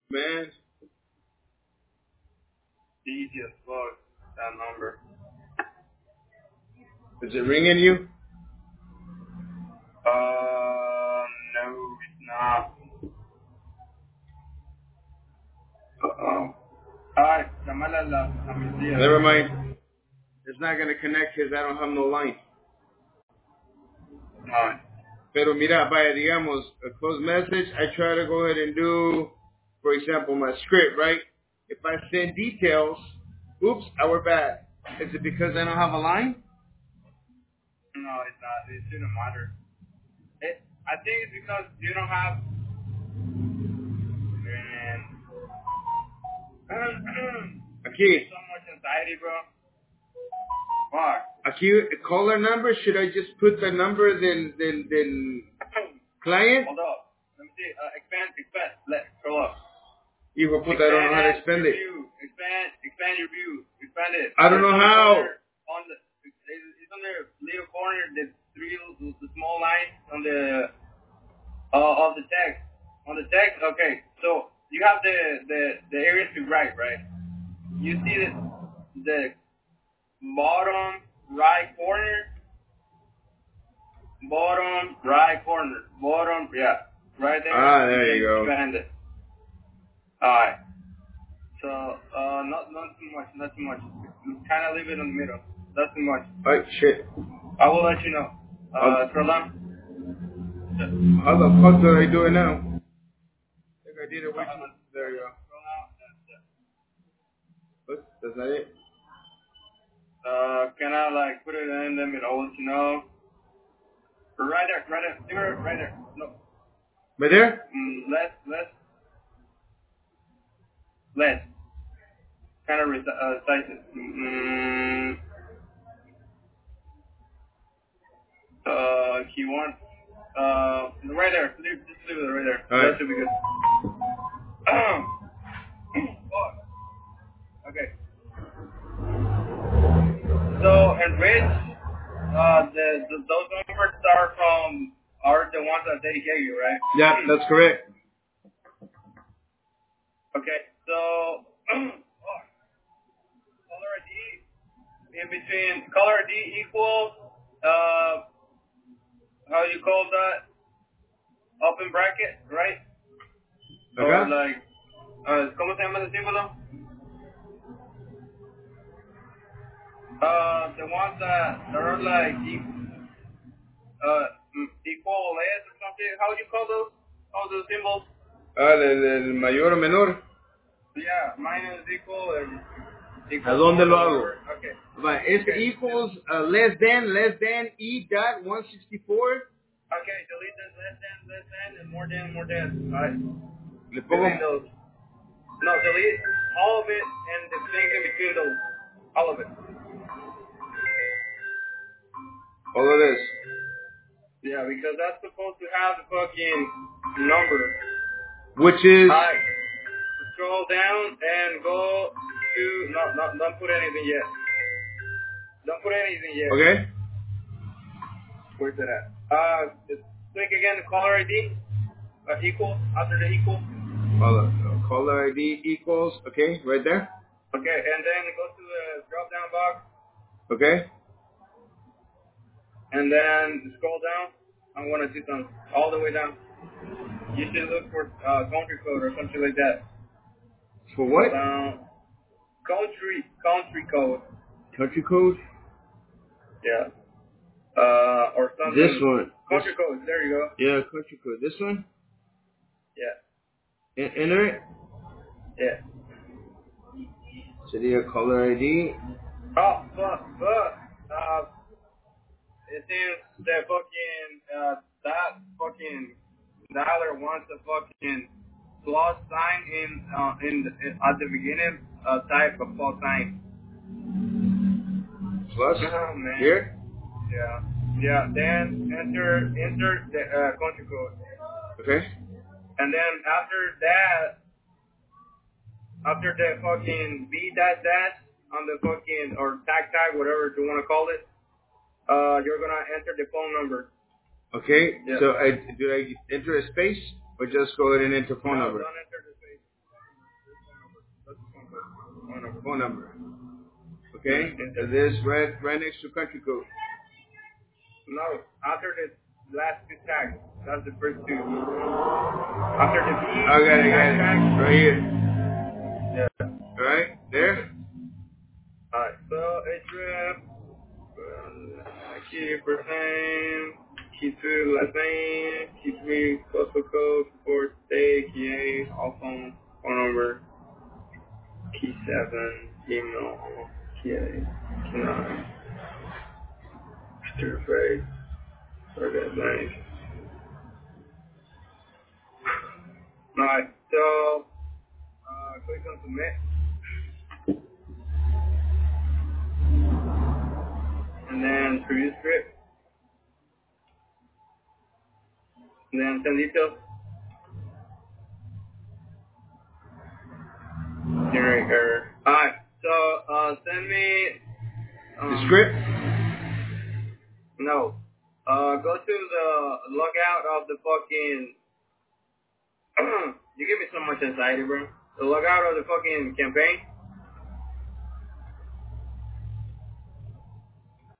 Man, Easy as fuck, that number. is it ringing you? No, it's not. Uh-oh. Alright, llamala a mi tía. Never mind. It's not going to connect because I don't have no line. Alright. Pero mira, vaya, digamos, a closed message, I try to go ahead and do, for example, my script, right? If I send details, oops, we're bad. Is it because I don't have a line? No, it's not. It shouldn't matter. I think it's because you don't have... Man. Aquí, So much anxiety, bro. Fuck. aquí, caller number, should I just put the number del client? Hold up. Let me see. Expand. Scroll up. Hijo puta, I don't know how to expand it. Expand your view. Expand it. I don't know how. It's on the little corner, the small line on the of the text. On the text, okay. So you have the areas to write, right? You see the bottom right corner. Yeah, right there. Ah, there you go. Expand it. Alright. So, not too much. Kind of leave it in the middle. That's too much. Alright, shit. I will let you know. Scroll down. How the fuck do I do it now? I think I did it way too. There you go. Scroll down. What? That's not it? Can I like put it in the middle? I will let you know. Right there. Right there. No. Right there? Less. Kind of size it. Q1. Right there. Just leave it right there. All right. That should be good. Okay. So, and Rich, those numbers are the ones that they gave you, right? Yeah, that's correct. Okay. So, caller ID in between caller ID equals how you call that? Open bracket, right? Okay. Or like, ¿cómo se llama ese símbolo? The ones that are like equal less or something. How do you call those? All those symbols? El mayor o menor. Yeah, minus equal and equal. ¿A dónde lo hago? Okay. Right. It's Okay. equals less than E dot 164. Okay, delete this less than, and more than. Alright. Le pongo. Delete those. No, delete all of it and the things in between those. All of it. All of this. Yeah, because that's supposed to have the fucking number. Which is. Alright. Scroll down and go to. No, don't put anything yet. Don't put anything yet. Okay. Where's it at? Click again the caller ID. Equal. After the equal. Hold on. Caller ID equals. Okay, right there. Okay, and then go to the drop down box. Okay. And then scroll down. I want to do something all the way down. You should look for country code or something like that. For what? Country code. Country code? Yeah. Or something. This one. Country code. There you go. Yeah, country code. This one? Yeah. Enter it? Yeah. Sería caller ID. Oh, but it seems that fucking that fucking dialer wants a fucking plus sign at the beginning type of plus sign. Plus? Oh, man. Here? Yeah. Then enter the country code. Okay. And then after the fucking B dash on the fucking or tag whatever you want to call it, you're gonna enter the phone number. Okay. Yeah. So do I enter a space or just go ahead and enter phone number? Don't enter the space. Phone number. Okay? This right next to country code. No, after the last two tags. That's the first two. After the B. I got it. Right here. Yeah. Alright? There? Alright, so address, key first name, key 2 last name, key 3 postal code, support state, key 8 all phone number, key 7 email, key 8, key 9 stir phrase, target blank. Alright, so click on submit. And then produce script. And then send details. Generate error. Alright, so send me The script? No. Go to the logout of the fucking you give me so much anxiety, bro. The logout of the fucking campaign.